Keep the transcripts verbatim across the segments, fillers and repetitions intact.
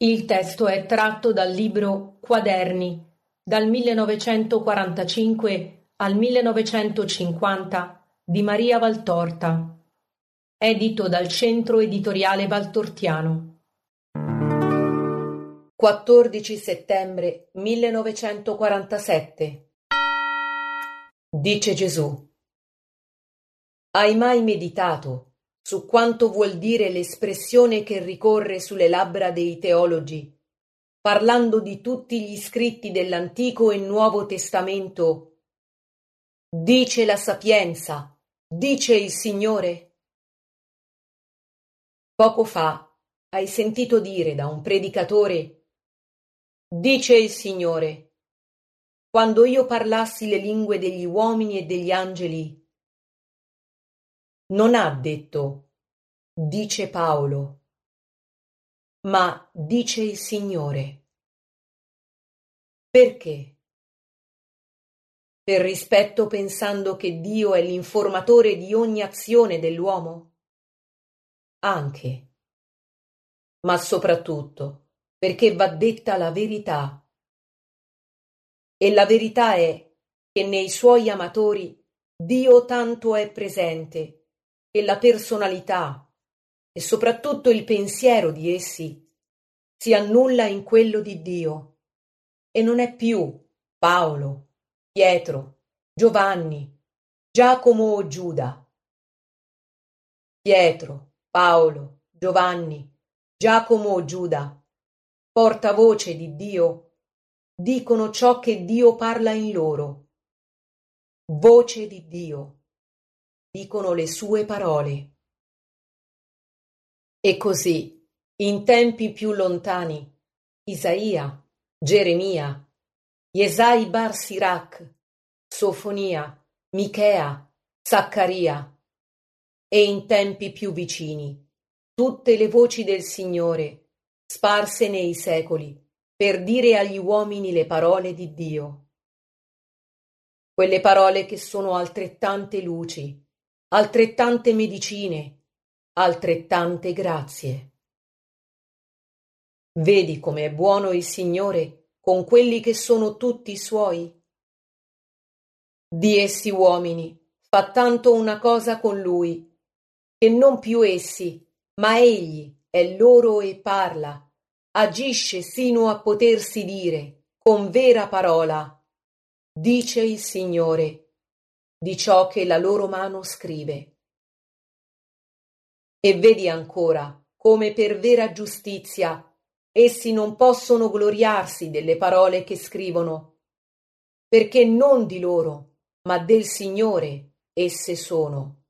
Il testo è tratto dal libro Quaderni, dal millenovecentoquarantacinque al millenovecentocinquanta di Maria Valtorta, edito dal Centro Editoriale Valtortiano. quattordici settembre millenovecentoquarantasette. Dice Gesù: hai mai meditato su quanto vuol dire l'espressione che ricorre sulle labbra dei teologi, parlando di tutti gli scritti dell'Antico e Nuovo Testamento? Dice la sapienza, dice il Signore. Poco fa hai sentito dire da un predicatore: dice il Signore, quando io parlassi le lingue degli uomini e degli angeli. Non ha detto dice Paolo, ma dice il Signore. Perché? Per rispetto, pensando che Dio è l'informatore di ogni azione dell'uomo? Anche. Ma soprattutto perché va detta la verità. E la verità è che nei suoi amatori Dio tanto è presente che la personalità e soprattutto il pensiero di essi si annulla in quello di Dio e non è più Paolo, Pietro, Giovanni, Giacomo o Giuda. Pietro, Paolo, Giovanni, Giacomo o Giuda, portavoce di Dio, dicono ciò che Dio parla in loro. Voce di Dio, dicono le sue parole. E così, in tempi più lontani, Isaia, Geremia, Yesai Bar Sirach, Sofonia, Michea, Zaccaria, e in tempi più vicini, tutte le voci del Signore, sparse nei secoli, per dire agli uomini le parole di Dio. Quelle parole che sono altrettante luci, altrettante medicine, altrettante grazie. Vedi come è buono il Signore con quelli che sono tutti suoi? Di essi uomini fa tanto una cosa con Lui, che non più essi, ma Egli è loro e parla, agisce sino a potersi dire, con vera parola, dice il Signore, di ciò che la loro mano scrive. E vedi ancora come per vera giustizia essi non possono gloriarsi delle parole che scrivono, perché non di loro, ma del Signore esse sono.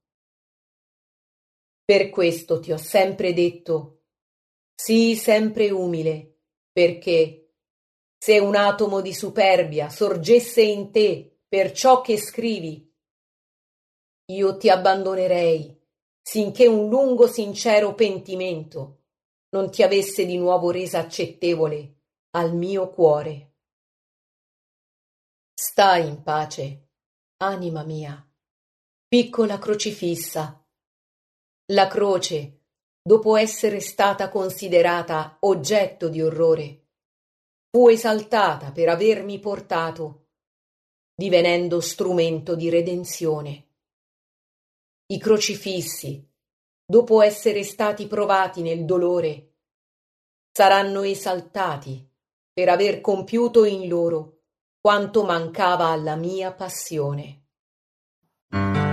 Per questo ti ho sempre detto, sii sempre umile, perché se un atomo di superbia sorgesse in te per ciò che scrivi, io ti abbandonerei, sinché un lungo sincero pentimento non ti avesse di nuovo resa accettevole al mio cuore. Stai in pace, anima mia, piccola crocifissa. La croce, dopo essere stata considerata oggetto di orrore, fu esaltata per avermi portato, divenendo strumento di redenzione. I crocifissi, dopo essere stati provati nel dolore, saranno esaltati per aver compiuto in loro quanto mancava alla mia passione.